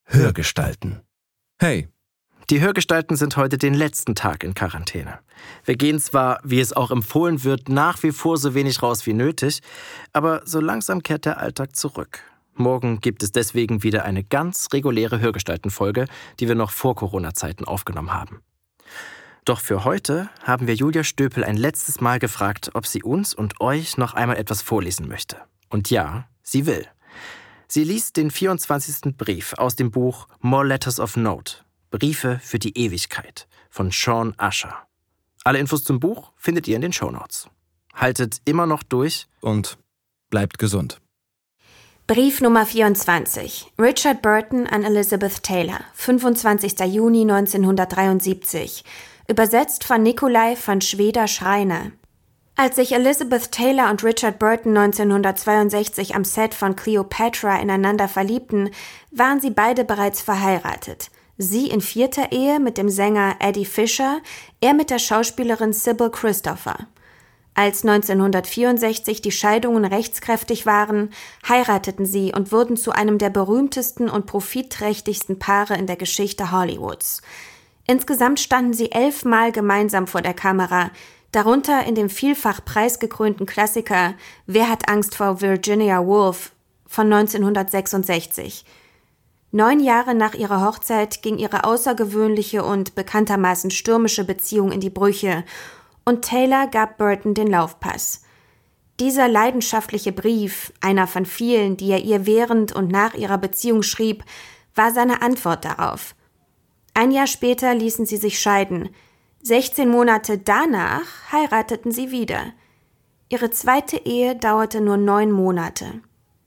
Hörgestalten. Hey. Die Hörgestalten sind heute den letzten Tag in Quarantäne. Wir gehen zwar, wie es auch empfohlen wird, nach wie vor so wenig raus wie nötig, aber so langsam kehrt der Alltag zurück. Morgen gibt es deswegen wieder eine ganz reguläre Hörgestalten-Folge, die wir noch vor Corona-Zeiten aufgenommen haben. Doch für heute haben wir Julia Stöpel ein letztes Mal gefragt, ob sie uns und euch noch einmal etwas vorlesen möchte. Und ja, sie will. Sie liest den 24. Brief aus dem Buch More Letters of Note, Briefe für die Ewigkeit von Sean Usher. Alle Infos zum Buch findet ihr in den Shownotes. Haltet immer noch durch und bleibt gesund. Brief Nummer 24. Richard Burton an Elizabeth Taylor, 25. Juni 1973. Übersetzt von Nikolai von Schweder-Schreiner. Als sich Elizabeth Taylor und Richard Burton 1962 am Set von Cleopatra ineinander verliebten, waren sie beide bereits verheiratet. Sie in 4. Ehe mit dem Sänger Eddie Fisher, er mit der Schauspielerin Sybil Christopher. Als 1964 die Scheidungen rechtskräftig waren, heirateten sie und wurden zu einem der berühmtesten und profitträchtigsten Paare in der Geschichte Hollywoods. Insgesamt standen sie 11 Mal gemeinsam vor der Kamera, darunter in dem vielfach preisgekrönten Klassiker Wer hat Angst vor Virginia Woolf von 1966. 9 Jahre nach ihrer Hochzeit ging ihre außergewöhnliche und bekanntermaßen stürmische Beziehung in die Brüche und Taylor gab Burton den Laufpass. Dieser leidenschaftliche Brief, einer von vielen, die er ihr während und nach ihrer Beziehung schrieb, war seine Antwort darauf. Ein Jahr später ließen sie sich scheiden. 16 Monate danach heirateten sie wieder. Ihre zweite Ehe dauerte nur 9 Monate.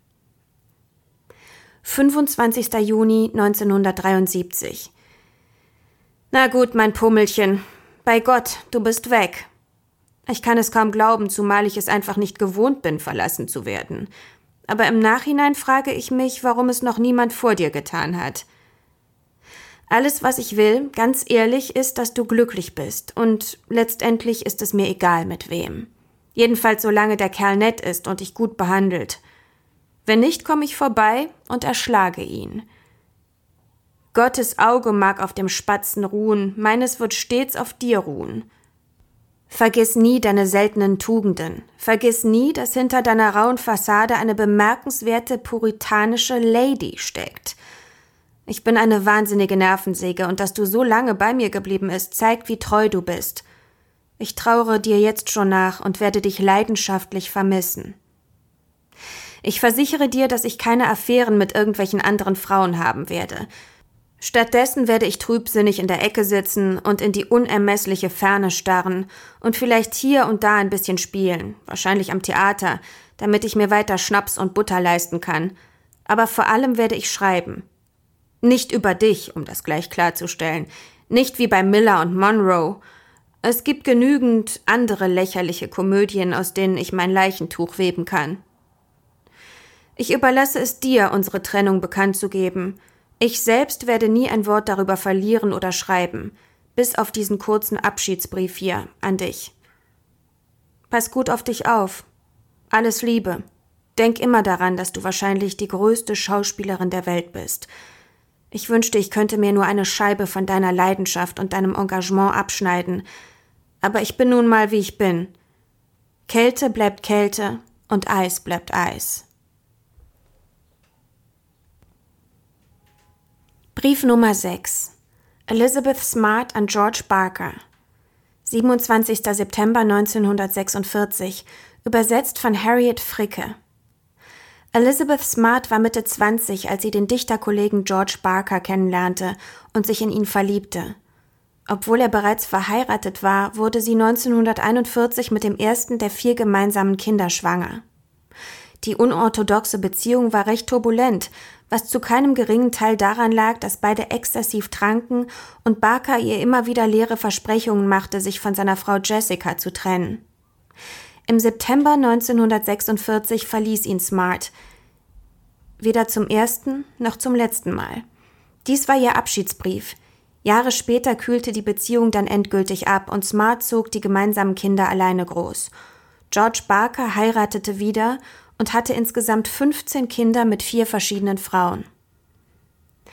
25. Juni 1973. Na gut, mein Pummelchen. Bei Gott, du bist weg. Ich kann es kaum glauben, zumal ich es einfach nicht gewohnt bin, verlassen zu werden. Aber im Nachhinein frage ich mich, warum es noch niemand vor dir getan hat. Alles, was ich will, ganz ehrlich, ist, dass du glücklich bist. Und letztendlich ist es mir egal, mit wem. Jedenfalls solange der Kerl nett ist und dich gut behandelt. Wenn nicht, komme ich vorbei und erschlage ihn. Gottes Auge mag auf dem Spatzen ruhen, meines wird stets auf dir ruhen. Vergiss nie deine seltenen Tugenden. Vergiss nie, dass hinter deiner rauen Fassade eine bemerkenswerte puritanische Lady steckt. Ich bin eine wahnsinnige Nervensäge und dass du so lange bei mir geblieben bist, zeigt, wie treu du bist. Ich trauere dir jetzt schon nach und werde dich leidenschaftlich vermissen. Ich versichere dir, dass ich keine Affären mit irgendwelchen anderen Frauen haben werde. Stattdessen werde ich trübsinnig in der Ecke sitzen und in die unermessliche Ferne starren und vielleicht hier und da ein bisschen spielen, wahrscheinlich am Theater, damit ich mir weiter Schnaps und Butter leisten kann. Aber vor allem werde ich schreiben. Nicht über dich, um das gleich klarzustellen. Nicht wie bei Miller und Monroe. Es gibt genügend andere lächerliche Komödien, aus denen ich mein Leichentuch weben kann. Ich überlasse es dir, unsere Trennung bekannt zu geben. Ich selbst werde nie ein Wort darüber verlieren oder schreiben, bis auf diesen kurzen Abschiedsbrief hier an dich. Pass gut auf dich auf. Alles Liebe. Denk immer daran, dass du wahrscheinlich die größte Schauspielerin der Welt bist. Ich wünschte, ich könnte mir nur eine Scheibe von deiner Leidenschaft und deinem Engagement abschneiden. Aber ich bin nun mal, wie ich bin. Kälte bleibt Kälte und Eis bleibt Eis. Brief Nummer 6. Elizabeth Smart an George Barker. 27. September 1946. Übersetzt von Harriet Fricke. Elizabeth Smart war Mitte 20, als sie den Dichterkollegen George Barker kennenlernte und sich in ihn verliebte. Obwohl er bereits verheiratet war, wurde sie 1941 mit dem ersten der 4 gemeinsamen Kinder schwanger. Die unorthodoxe Beziehung war recht turbulent, was zu keinem geringen Teil daran lag, dass beide exzessiv tranken und Barker ihr immer wieder leere Versprechungen machte, sich von seiner Frau Jessica zu trennen. Im September 1946 verließ ihn Smart. Weder zum ersten noch zum letzten Mal. Dies war ihr Abschiedsbrief. Jahre später kühlte die Beziehung dann endgültig ab und Smart zog die gemeinsamen Kinder alleine groß. George Barker heiratete wieder und hatte insgesamt 15 Kinder mit 4 verschiedenen Frauen.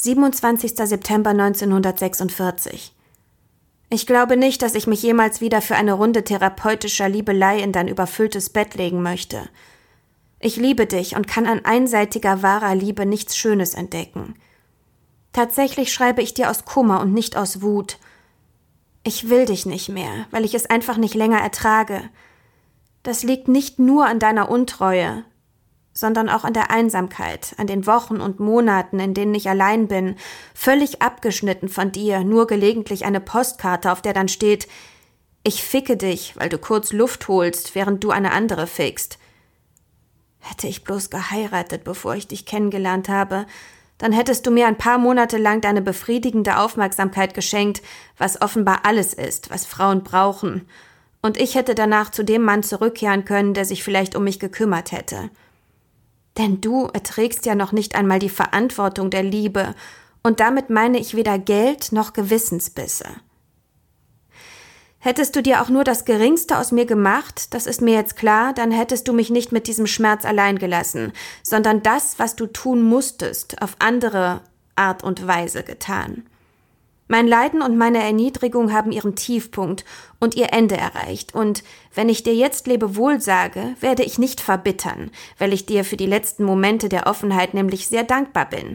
27. September 1946. Ich glaube nicht, dass ich mich jemals wieder für eine Runde therapeutischer Liebelei in dein überfülltes Bett legen möchte. Ich liebe dich und kann an einseitiger, wahrer Liebe nichts Schönes entdecken. Tatsächlich schreibe ich dir aus Kummer und nicht aus Wut. Ich will dich nicht mehr, weil ich es einfach nicht länger ertrage. Das liegt nicht nur an deiner Untreue, sondern auch an der Einsamkeit, an den Wochen und Monaten, in denen ich allein bin, völlig abgeschnitten von dir, nur gelegentlich eine Postkarte, auf der dann steht: Ich ficke dich, weil du kurz Luft holst, während du eine andere fickst. Hätte ich bloß geheiratet, bevor ich dich kennengelernt habe, dann hättest du mir ein paar Monate lang deine befriedigende Aufmerksamkeit geschenkt, was offenbar alles ist, was Frauen brauchen, und ich hätte danach zu dem Mann zurückkehren können, der sich vielleicht um mich gekümmert hätte. Denn du erträgst ja noch nicht einmal die Verantwortung der Liebe, und damit meine ich weder Geld noch Gewissensbisse. Hättest du dir auch nur das Geringste aus mir gemacht, das ist mir jetzt klar, dann hättest du mich nicht mit diesem Schmerz allein gelassen, sondern das, was du tun musstest, auf andere Art und Weise getan. Mein Leiden und meine Erniedrigung haben ihren Tiefpunkt und ihr Ende erreicht, und wenn ich dir jetzt Lebewohl sage, werde ich nicht verbittern, weil ich dir für die letzten Momente der Offenheit nämlich sehr dankbar bin.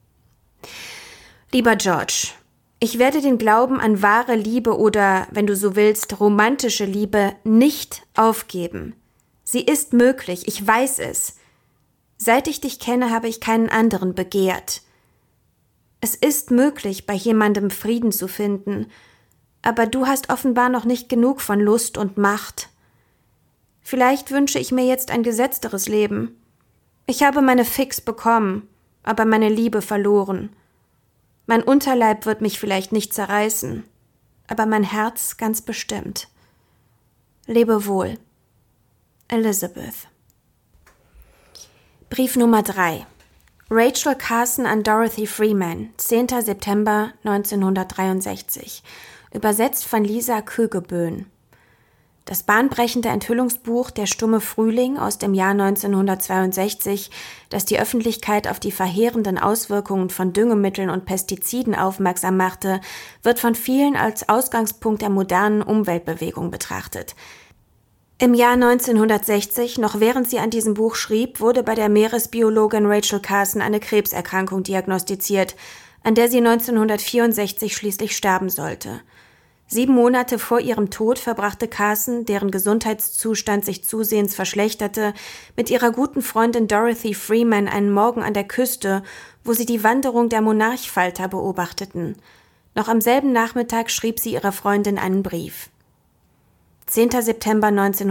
Lieber George, ich werde den Glauben an wahre Liebe oder, wenn du so willst, romantische Liebe nicht aufgeben. Sie ist möglich, ich weiß es. Seit ich dich kenne, habe ich keinen anderen begehrt. Es ist möglich, bei jemandem Frieden zu finden, aber du hast offenbar noch nicht genug von Lust und Macht. Vielleicht wünsche ich mir jetzt ein gesetzteres Leben. Ich habe meine Fix bekommen, aber meine Liebe verloren. Mein Unterleib wird mich vielleicht nicht zerreißen, aber mein Herz ganz bestimmt. Lebe wohl. Elizabeth. Brief Nummer 3. Rachel Carson an Dorothy Freeman, 10. September 1963. Übersetzt von Lisa Kögeböhn. Das bahnbrechende Enthüllungsbuch Der stumme Frühling aus dem Jahr 1962, das die Öffentlichkeit auf die verheerenden Auswirkungen von Düngemitteln und Pestiziden aufmerksam machte, wird von vielen als Ausgangspunkt der modernen Umweltbewegung betrachtet. Im Jahr 1960, noch während sie an diesem Buch schrieb, wurde bei der Meeresbiologin Rachel Carson eine Krebserkrankung diagnostiziert, an der sie 1964 schließlich sterben sollte. 7 Monate vor ihrem Tod verbrachte Carson, deren Gesundheitszustand sich zusehends verschlechterte, mit ihrer guten Freundin Dorothy Freeman einen Morgen an der Küste, wo sie die Wanderung der Monarchfalter beobachteten. Noch am selben Nachmittag schrieb sie ihrer Freundin einen Brief. 10. September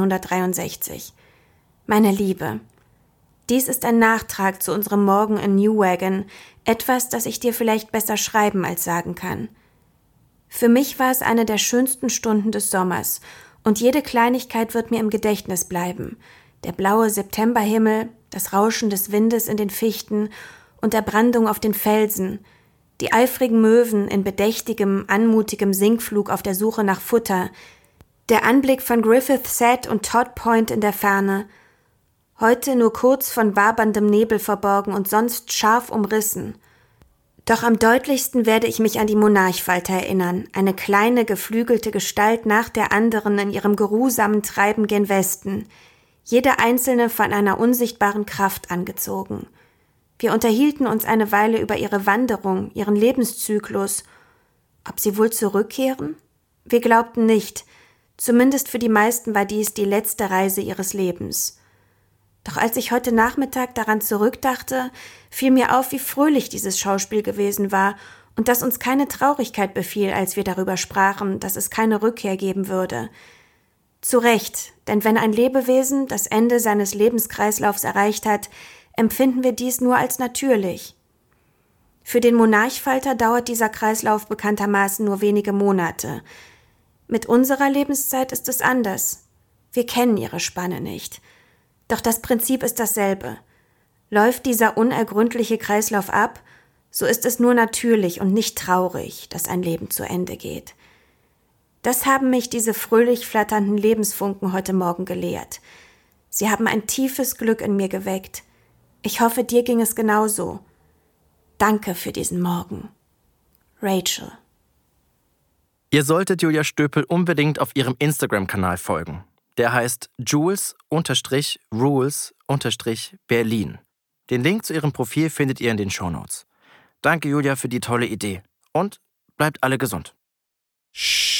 1963. Meine Liebe, dies ist ein Nachtrag zu unserem Morgen in New Wagon, etwas, das ich dir vielleicht besser schreiben als sagen kann. Für mich war es eine der schönsten Stunden des Sommers, und jede Kleinigkeit wird mir im Gedächtnis bleiben. Der blaue Septemberhimmel, das Rauschen des Windes in den Fichten und der Brandung auf den Felsen, die eifrigen Möwen in bedächtigem, anmutigem Sinkflug auf der Suche nach Futter, der Anblick von Griffith Head und Todd Point in der Ferne, heute nur kurz von waberndem Nebel verborgen und sonst scharf umrissen. Doch am deutlichsten werde ich mich an die Monarchfalter erinnern, eine kleine, geflügelte Gestalt nach der anderen in ihrem geruhsamen Treiben gen Westen, jede einzelne von einer unsichtbaren Kraft angezogen. Wir unterhielten uns eine Weile über ihre Wanderung, ihren Lebenszyklus. Ob sie wohl zurückkehren? Wir glaubten nicht. Zumindest für die meisten war dies die letzte Reise ihres Lebens. Doch als ich heute Nachmittag daran zurückdachte, fiel mir auf, wie fröhlich dieses Schauspiel gewesen war und dass uns keine Traurigkeit befiel, als wir darüber sprachen, dass es keine Rückkehr geben würde. Zu Recht, denn wenn ein Lebewesen das Ende seines Lebenskreislaufs erreicht hat, empfinden wir dies nur als natürlich. Für den Monarchfalter dauert dieser Kreislauf bekanntermaßen nur wenige Monate. Mit unserer Lebenszeit ist es anders. Wir kennen ihre Spanne nicht. Doch das Prinzip ist dasselbe. Läuft dieser unergründliche Kreislauf ab, so ist es nur natürlich und nicht traurig, dass ein Leben zu Ende geht. Das haben mich diese fröhlich flatternden Lebensfunken heute Morgen gelehrt. Sie haben ein tiefes Glück in mir geweckt. Ich hoffe, dir ging es genauso. Danke für diesen Morgen. Rachel. Ihr solltet Julia Stöpel unbedingt auf ihrem Instagram-Kanal folgen. Der heißt Jules_Rules_Berlin. Den Link zu ihrem Profil findet ihr in den Shownotes. Danke, Julia, für die tolle Idee. Und bleibt alle gesund.